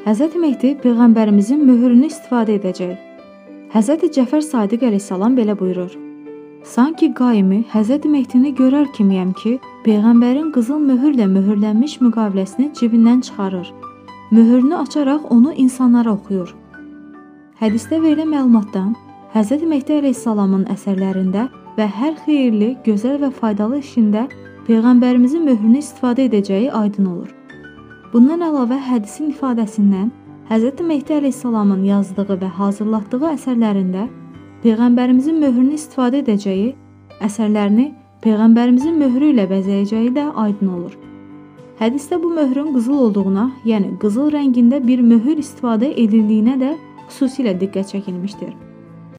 Həzrəti Mehdi Peyğəmbərimizin möhrünü istifadə edəcək. Həzrəti Cəfər Sadiq əleyhissalam belə buyurur: Sanki qaimi Həzrəti Mehdini görər kimiyəm ki, Peyğəmbərin qızıl möhürlə möhürlənmiş müqaviləsini cibindən çıxarır. Möhürünü açaraq onu insanlara oxuyur. Hədisdə verilən məlumatdan Həzrəti Mehdi əleyhissalamın əsərlərində və hər xeyirli, gözəl və faydalı işində Peyğəmbərimizin möhrünü istifadə edəcəyi aydın olur. Bundan əlavə hədisin ifadəsindən Həzrəti Mehdi əleyhissalamın yazdığı və hazırlatdığı əsərlərində Peyğəmbərimizin möhrünü istifadə edəcəyi, əsərlərini Peyğəmbərimizin möhrü ilə bəzəyəcəyi də aydın olur. Hədisdə bu möhrün qızıl olduğuna, yəni qızıl rəngində bir möhür istifadə edildiyinə də xüsusilə diqqət çəkilmişdir.